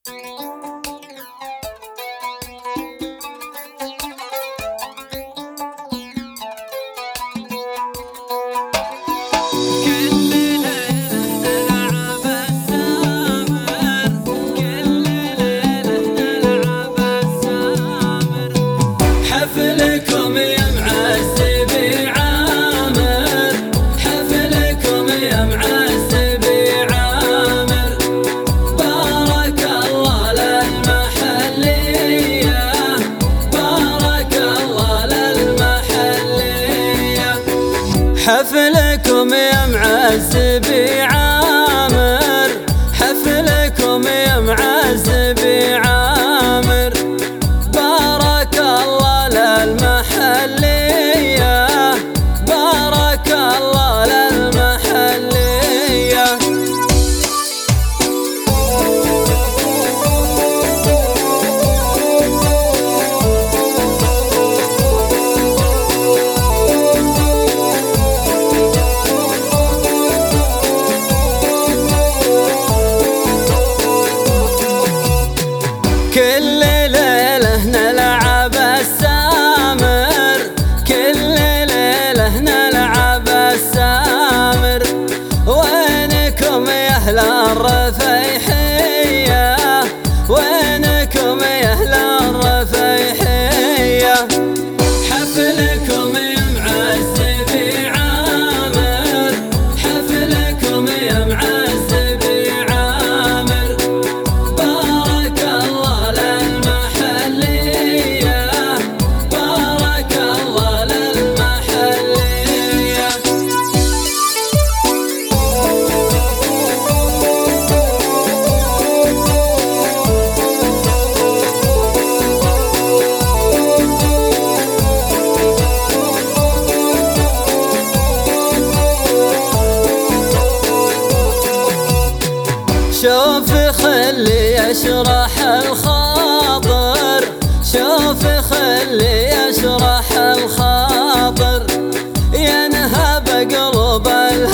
حفلكم يا معزبي عامر، حفلكم يا معزبي عامر، بارك الله للمحلية، بارك الله للمحلية. حفلكم يا معزبي عامر، حفلكم يا معزبي عامر، بارك الله للمحلية، بارك الله للمحلية. كل ليلة نلعب السامر، كل ليلة نلعب السامر، وينكم يا أهل الرفيحية، وينكم يا أهل الرفيحية. حفلكم يا معزبي عامر، حفلكم يا معزبي عامر، بارك الله للمحلية، بارك الله للمحلية. شوف خلي يشرح الخاطر، شوف خلي يشرح الخاطر، ينهب قلوب